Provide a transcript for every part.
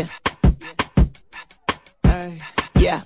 Yeah. Hey. Yeah.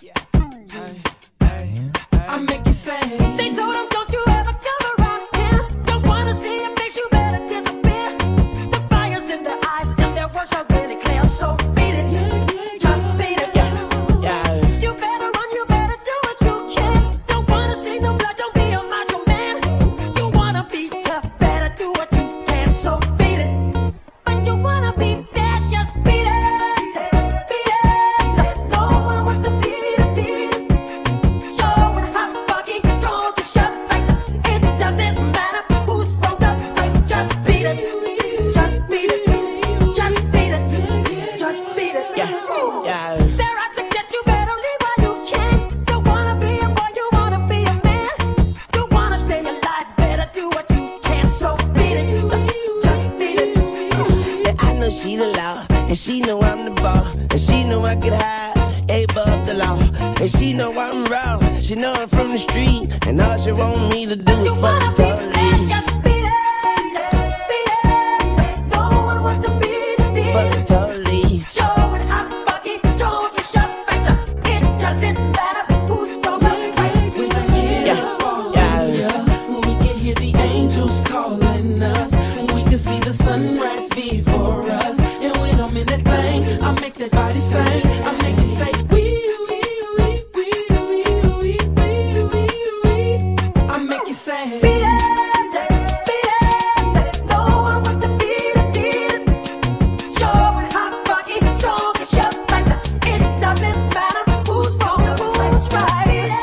I make you say. They told him, don't you ever come around here. Don't wanna see your face, you better disappear. The fire's in their eyes and their words are really clear. So beat it, just beat it. Yeah. You better run, you better do what you can. Don't wanna see no blood, don't be a macho man. You wanna be tough, better do what you can. So beat it, but you wanna be bad, just beat it. Beat it, no one wants to beat it, beat it. Showing how fucking strong you shut right. It doesn't matter who's strong up right. Just beat it, just beat it, just beat it, just beat it. Yeah. They're out to get you, better leave while you can. You wanna be a boy, you wanna be a man. You wanna stay alive, better do what you can. So beat it, just beat it. And I know she the law, and she know I'm the ball, and she know I get high, above the law, and she know I'm raw. She know I'm from the street, and all she want me to do is You fuck wanna the be bad, police. just beat it, beat it. No one wants to beat it, beat Fuck it. the police. Showing how fucking strong you shut right. It doesn't matter who's strong up right. When I get up all on ya, we can hear the angels calling us. We can see the sunrise before us. And when I'm in that thing, I make that body sing. I make it say, wee, wee, wee, wee, wee, wee, wee, wee, wee. I make it say, Beat it, beat it. No one wants to beat it, beat it. Showing how fucking strong you shut right. It doesn't matter who's strong or who's right. Beat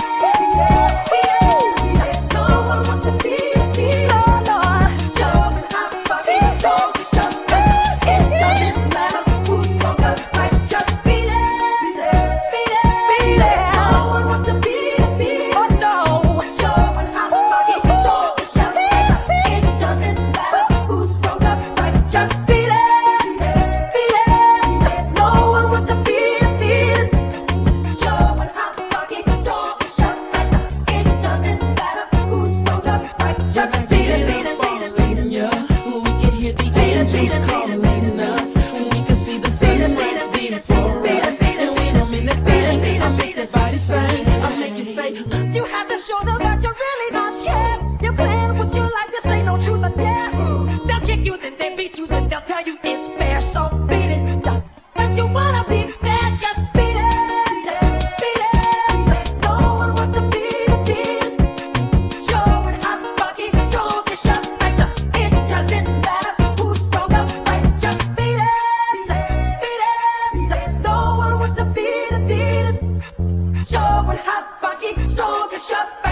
it. No one wants to beat it, beat it. Oh Lord. Showing how fucking strong you shut right. It doesn't matter who's strong or right. Just beat it, beat it, beat it. No one wants to beat it, beat it. Oh no. Showing how fucking strong you shut right. It doesn't matter who's strong or right. Just beat it, beat it. No one wants to beat it, beat it. Showing how fucking strong you shut right. It doesn't matter who's strong or right. Just beat it, beat it, beat it, beat it. yeah, we can hear the angels calling us. We can see the sunrise before us. And when I'm in that thing, I make that body sing. I make it say, You have to show them that you're really not scared. You're playing with your life, this ain't no truth or dare. They'll kick you, then they beat you, then they'll tell you it's fair. So beat it. But you wanna be bad, just beat it. Beat it. No one wants to beat it, beat it. Showing how fucking strong you shut right. It doesn't matter who's strong or right. Just beat it. Beat it. No one wants to beat it, beat it. Showing how fucking strong you shut right.